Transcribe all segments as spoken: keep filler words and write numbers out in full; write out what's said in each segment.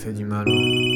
fait du mal.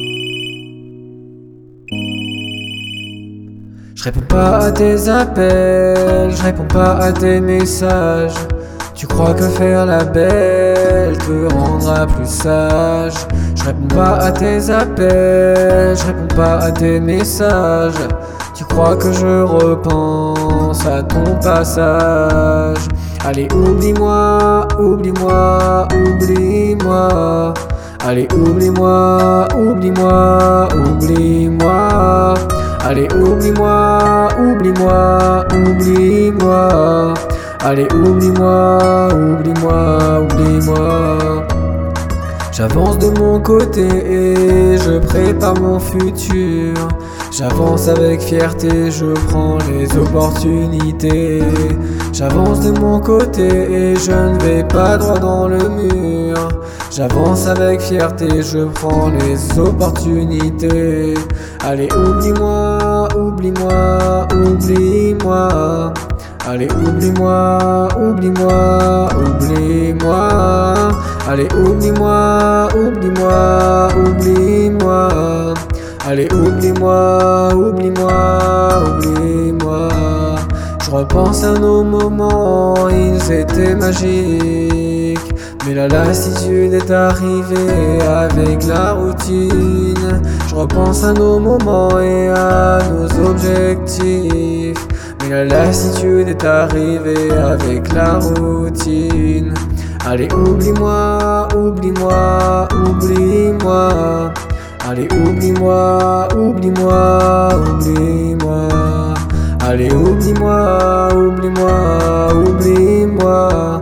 Je réponds pas à tes appels, je réponds pas à tes messages. Tu crois que faire la belle te rendra plus sage. Je réponds pas à tes appels, je réponds pas à tes messages. Tu crois que je repense à ton passage. Allez, oublie-moi, oublie-moi, oublie-moi. Allez, oublie-moi, oublie-moi, oublie-moi. Allez, oublie-moi, oublie-moi, oublie-moi. Allez, oublie-moi, oublie-moi, oublie-moi. J'avance de mon côté et je prépare mon futur. J'avance avec fierté, je prends les opportunités. J'avance de mon côté et je ne vais pas droit dans le mur. J'avance avec fierté, je prends les opportunités. Allez, oublie-moi, oublie-moi, oublie-moi. Allez, oublie-moi, oublie-moi, oublie-moi. Allez, oublie-moi, oublie-moi, oublie-moi. Allez, oublie-moi, oublie-moi, oublie-moi. Je repense à nos moments, ils étaient magiques. Mais la lassitude est arrivée avec la routine. Je repense à nos moments et à nos objectifs. Mais la lassitude est arrivée avec la routine. Allez, oublie-moi, oublie-moi, oublie-moi. Allez, oublie-moi, oublie-moi, oublie-moi. Allez, oublie-moi, oublie-moi, oublie-moi.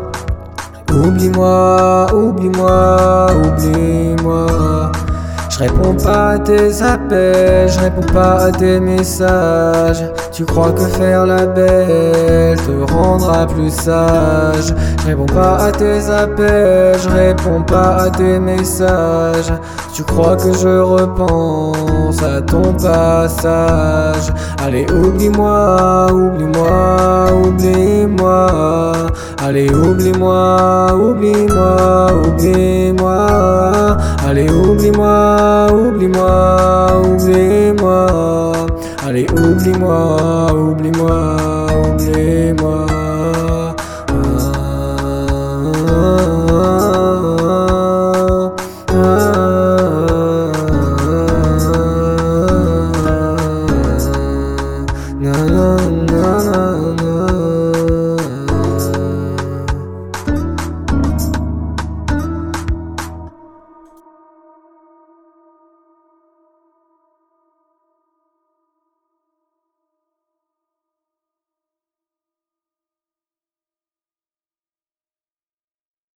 Oublie-moi, oublie-moi, oublie-moi. Je réponds pas à tes appels, je réponds pas à tes messages. Tu crois que faire la belle te rendra plus sage. Je réponds pas à tes appels, je réponds pas à tes messages. Tu crois que je repense à ton passage. Allez, oublie-moi, oublie-moi, oublie-moi. Allez, oublie-moi, oublie-moi, oublie-moi. Allez, oublie-moi, oublie-moi, oublie-moi. Allez, oublie-moi, oublie-moi.